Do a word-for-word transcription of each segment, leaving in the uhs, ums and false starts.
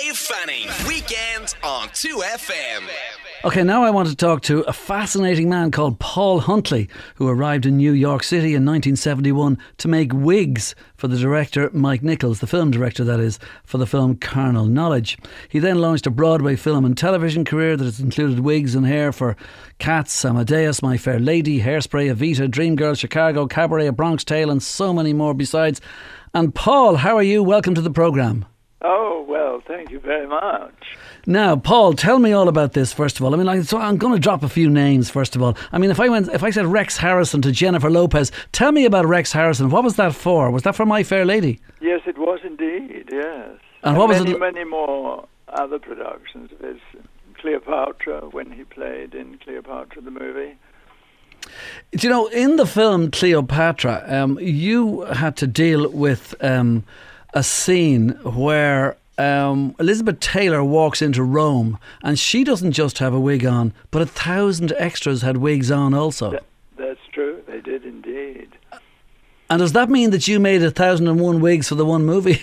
Dave Fanning. Weekend on two F M. Okay, now I want to talk to a fascinating man called Paul Huntley, who arrived in New York City in nineteen seventy-one to make wigs for the director Mike Nichols, the film director that is, for the film Carnal Knowledge. He then launched a Broadway film and television career that has included wigs and hair for Cats, Amadeus, My Fair Lady, Hairspray, Evita, Dreamgirls, Chicago, Cabaret, A Bronx Tale and so many more besides. And Paul, how are you? Welcome to the programme. Oh, well, thank you very much. Now, Paul, tell me all about this, first of all. I mean, like, so I'm going to drop a few names, first of all. I mean, if I went, if I said Rex Harrison to Jennifer Lopez, tell me about Rex Harrison. What was that for? Was that for My Fair Lady? Yes, it was indeed, yes. And, and what many, was it? Many more other productions of his. Cleopatra, when he played in Cleopatra, the movie. Do you know, in the film Cleopatra, um, you had to deal with um, a scene where Um, Elizabeth Taylor walks into Rome and she doesn't just have a wig on, but a thousand extras had wigs on also. That, that's true, they did indeed. And does that mean that you made a thousand and one wigs for the one movie?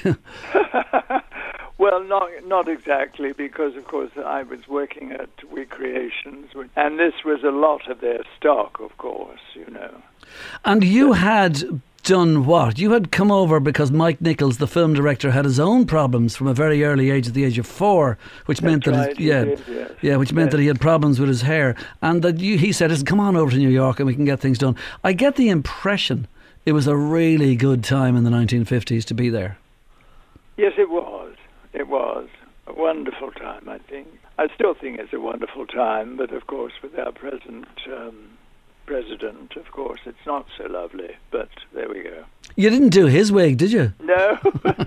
Well, not not exactly, because of course I was working at Wig Creations, and this was a lot of their stock, of course, you know. And you had done what? You had come over because Mike Nichols, the film director, had his own problems from a very early age, at the age of four, which That's meant that right, his, yeah, did, yes. yeah, which meant yes. that he had problems with his hair, and that you, he said, "Come on over to New York and we can get things done." I get the impression it was a really good time in the nineteen fifties to be there. Yes, it was. It was a wonderful time. I think. I still think it's a wonderful time, but of course, with our present Um, president, of course, it's not so lovely, but there we go. You didn't do his wig, did you? No,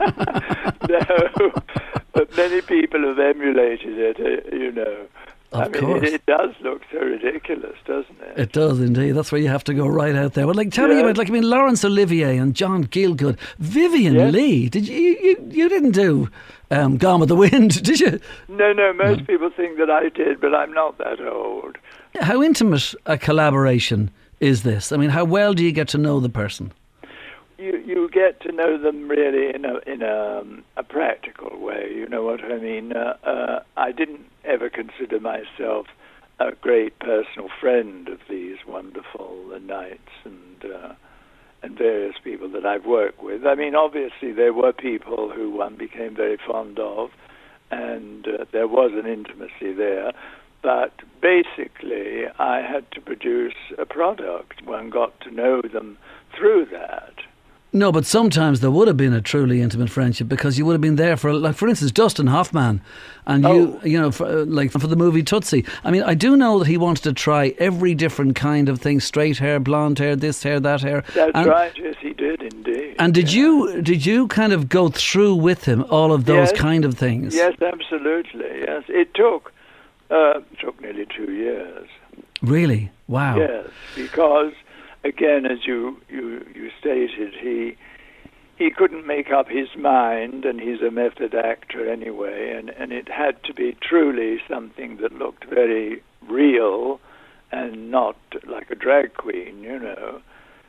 no, but many people have emulated it, uh, you know. Of I mean, course. It, it does look so ridiculous, doesn't it? It does indeed. That's where you have to go right out there. Well, like, tell me Yeah. about, like, I mean, Laurence Olivier and John Gielgud, Vivian Yes. Leigh. Did you, you, you didn't do um, Gone with the Wind, did you? No, no, most Mm. people think that I did, but I'm not that old. How intimate a collaboration is this? I mean, how well do you get to know the person? You you get to know them really in a in a, um, a practical way. You know what I mean? Uh, uh, I didn't ever consider myself a great personal friend of these wonderful uh, knights and uh, and various people that I've worked with. I mean, obviously there were people who one became very fond of, and uh, there was an intimacy there. But basically, I had to produce a product. One got to know them through that. No, but sometimes there would have been a truly intimate friendship because you would have been there for, like, for instance, Dustin Hoffman, and you, Oh. you know, for, uh, like for the movie Tootsie. I mean, I do know that he wanted to try every different kind of thing: straight hair, blonde hair, this hair, that hair. That's and, right. Yes, he did indeed. And did yeah. you did you kind of go through with him all of those Yes. kind of things? Yes, absolutely. Yes, it took uh, took nearly two years. Really? Wow. Yes, because again, as you you you stated, he. He couldn't make up his mind, and he's a method actor anyway, and, and it had to be truly something that looked very real and not like a drag queen, you know.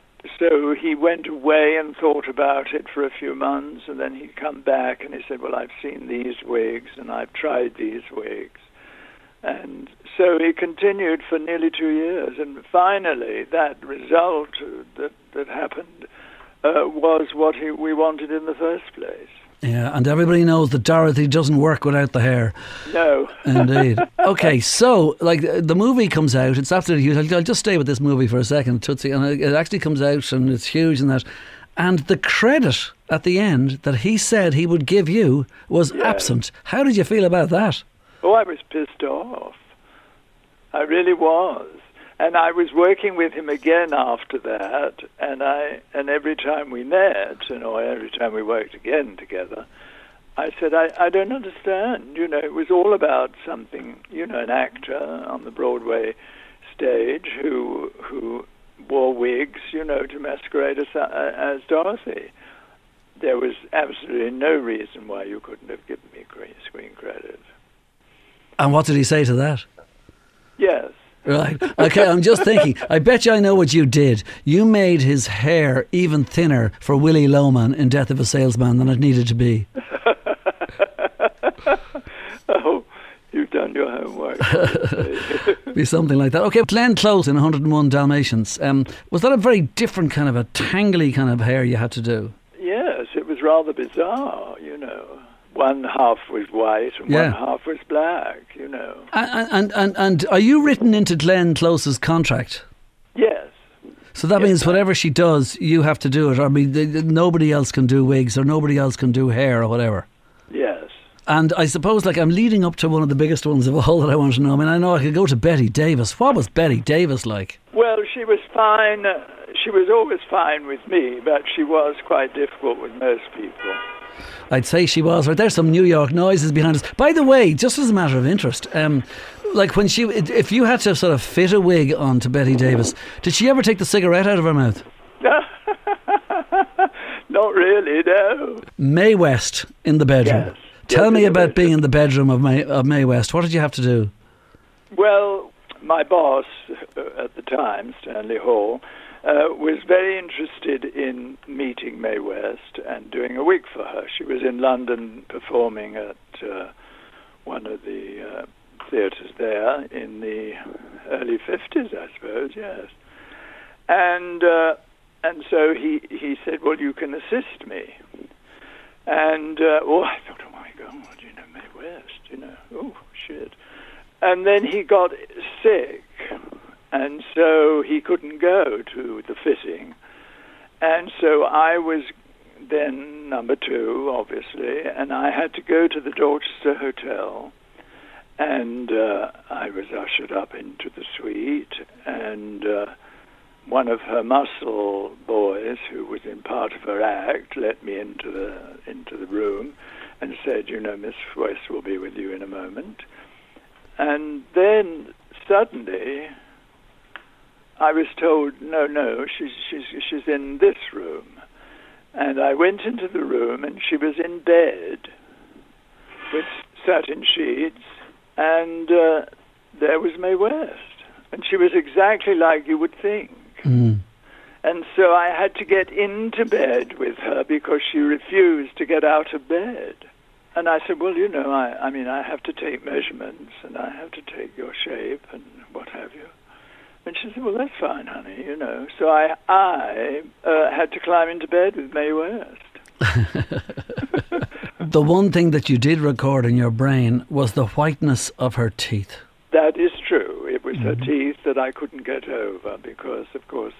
So he went away and thought about it for a few months, and then he'd come back and he said, well, I've seen these wigs and I've tried these wigs. And so he continued for nearly two years, and finally that result that, that happened Uh, was what he, we wanted in the first place. Yeah, and everybody knows that Dorothy doesn't work without the hair. No. Indeed. Okay, so, like, the movie comes out, it's absolutely huge. I'll, I'll just stay with this movie for a second, Tootsie, and it actually comes out and it's huge and that. And the credit at the end that he said he would give you was Yeah. absent. How did you feel about that? Oh, I was pissed off. I really was. And I was working with him again after that, and I and every time we met, you know, every time we worked again together, I said, I, I don't understand. You know, it was all about something, you know, an actor on the Broadway stage who who wore wigs, you know, to masquerade as, as Dorothy. There was absolutely no reason why you couldn't have given me screen credit. And what did he say to that? Yes. Right. Okay, I'm just thinking. I bet you I know what you did. You made his hair even thinner for Willie Loman in Death of a Salesman than it needed to be. Be something like that. Okay, Glenn Close in one hundred and one Dalmatians. Um, was that a very different kind of a tangly kind of hair you had to do? Yes, it was rather bizarre, you know. One half was white and Yeah. one half was black, you know. And, and, and, and are you written into Glenn Close's contract? Yes. So that Yes, means I- whatever she does, you have to do it. I mean, th- th- nobody else can do wigs or nobody else can do hair or whatever. Yes. And I suppose, like, I'm leading up to one of the biggest ones of all that I want to know. I mean, I know I could go to Betty Davis. What was Betty Davis like? Well, she was fine. uh, She was always fine with me, but she was quite difficult with most people. I'd say she was. Right, there's some New York noises behind us. By the way, just as a matter of interest, um, like when she, if you had to sort of fit a wig onto Betty Davis, did she ever take the cigarette out of her mouth? Not really, no. Mae West in the bedroom. Yes. Tell Yes, me in the about bedroom. being in the bedroom of Mae, of Mae West. What did you have to do? Well, my boss uh, at the time, Stanley Hall, uh, was very interested in meeting Mae West and doing a wig for her. She was in London performing at uh, one of the uh, theatres there in the early fifties, I suppose, yes. And uh, and so he, he said, well, you can assist me. And, uh, oh, I thought, oh, my God, you know, Mae West, you know, oh, shit. And then he got sick, and so he couldn't go to the fitting. And so I was then number two, obviously, and I had to go to the Dorchester Hotel, and uh, I was ushered up into the suite, and uh, one of her muscle boys, who was in part of her act, let me into the into the room and said, you know, Miss West will be with you in a moment. And then suddenly I was told, no, no, she's she's she's in this room. And I went into the room, and she was in bed with satin sheets, and uh, there was Mae West. And she was exactly like you would think. Mm. And so I had to get into bed with her because she refused to get out of bed. And I said, well, you know, I, I mean, I have to take measurements, and I have to take your shape and what have you. And she said, well, that's fine, honey, you know. So I, I uh, had to climb into bed with Mae West. The one thing that you did record in your brain was the whiteness of her teeth. That is true. It was her teeth that I couldn't get over because, of course,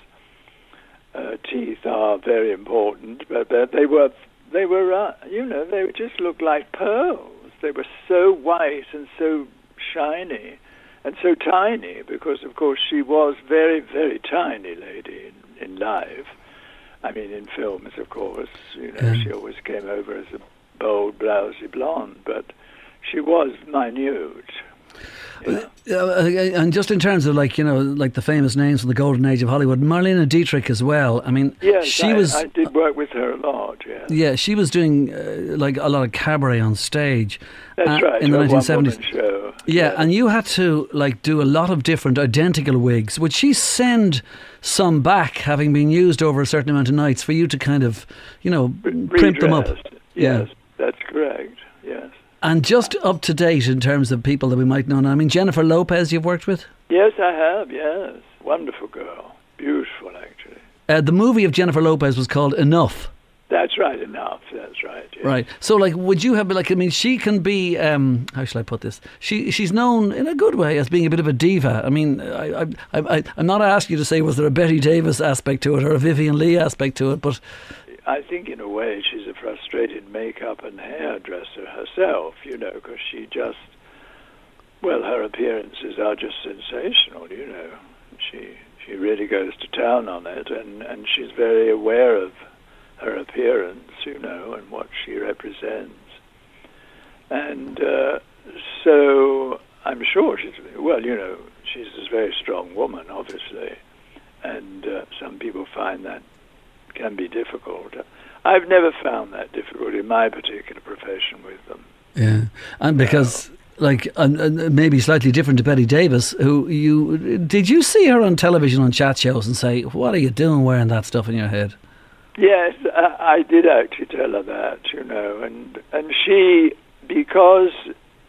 uh, teeth are very important. But, but they were, they were, uh, you know, they just looked like pearls. They were so white and so shiny and so tiny because, of course, she was very, very tiny lady in, in life. I mean, in films, of course, you know, Yeah. she always came over as a bold, blousy blonde, but she was minute. Yeah. Uh, and just in terms of, like, you know, like the famous names from the golden age of Hollywood, Marlene Dietrich as well. I mean, Yes, she I, was. I did work with her a lot, yeah. Yeah, she was doing uh, like a lot of cabaret on stage. That's uh, right, in the her nineteen seventies. one-woman show. Yeah, and you had to like do a lot of different identical wigs. Would she send some back, having been used over a certain amount of nights, for you to kind of, you know, Re- print them up? redressed. Yeah. Yes, that's correct, yes. And just up to date in terms of people that we might know now. I mean, Jennifer Lopez, you've worked with. Yes, I have, yes. Wonderful girl. Beautiful, actually. Uh, the movie of Jennifer Lopez was called Enough. That's right, enough. That's right, yes. Right. So, like, would you have, like, I mean, she can be, um, how shall I put this? She She's known in a good way as being a bit of a diva. I mean, I, I, I, I'm not asking you to say was there a Betty Davis aspect to it or a Vivian Leigh aspect to it, but... I think, in a way, she's a frustrated makeup and hairdresser herself, you know, because she just, well, her appearances are just sensational, you know. She she really goes to town on it, and, and she's very aware of her appearance, you know, and what she represents. And uh, so I'm sure she's, well, you know, she's a very strong woman, obviously, and uh, some people find that can be difficult. I've never found that difficult in my particular profession with them. Yeah, and because... No. Like, uh, maybe slightly different to Betty Davis, who you... Did you see her on television on chat shows and say, what are you doing wearing that stuff in your head? Yes, I, I did actually tell her that, you know, and and she, because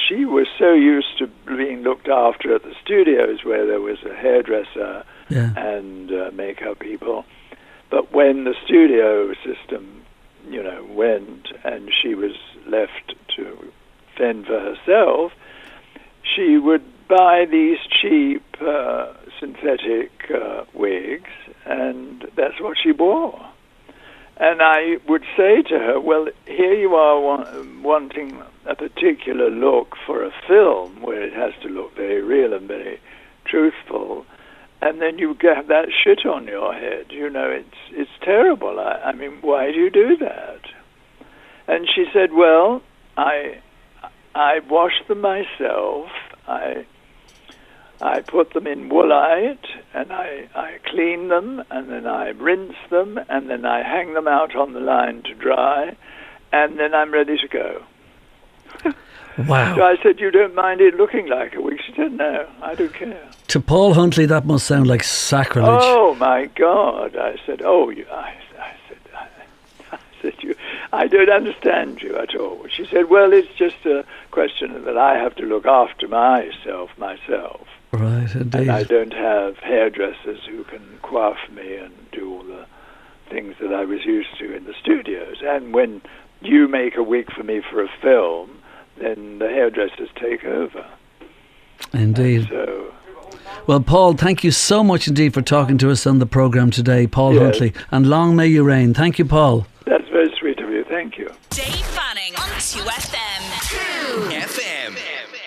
she was so used to being looked after at the studios where there was a hairdresser Yeah. and uh, makeup people. But when the studio system, you know, went and she was left to fend for herself, she would buy these cheap uh, synthetic uh, wigs, and that's what she wore. And I would say to her, well, here you are wa- wanting a particular look for a film where it has to look very real and very truthful, and then you get that shit on your head. You know, it's it's terrible. I, I mean, why do you do that? And she said, well, I I wash them myself. I I put them in woolite, and I, I clean them, and then I rinse them, and then I hang them out on the line to dry, and then I'm ready to go. Wow. So I said, you don't mind it looking like a wig? She said, no, I don't care. To Paul Huntley, that must sound like sacrilege. Oh, my God. I said, oh, you, I, I said, I, I said, you, I don't understand you at all. She said, well, it's just a question that I have to look after myself, myself. Right, indeed. And I don't have hairdressers who can coif me and do all the things that I was used to in the studios. And when you make a wig for me for a film, then the hairdressers take over. Indeed. And so, well, Paul, thank you so much indeed for talking to us on the programme today, Paul Yes. Huntley. And long may you reign. Thank you, Paul. that's very sweet of you. Thank you. Dave Fanning on two F M. F M.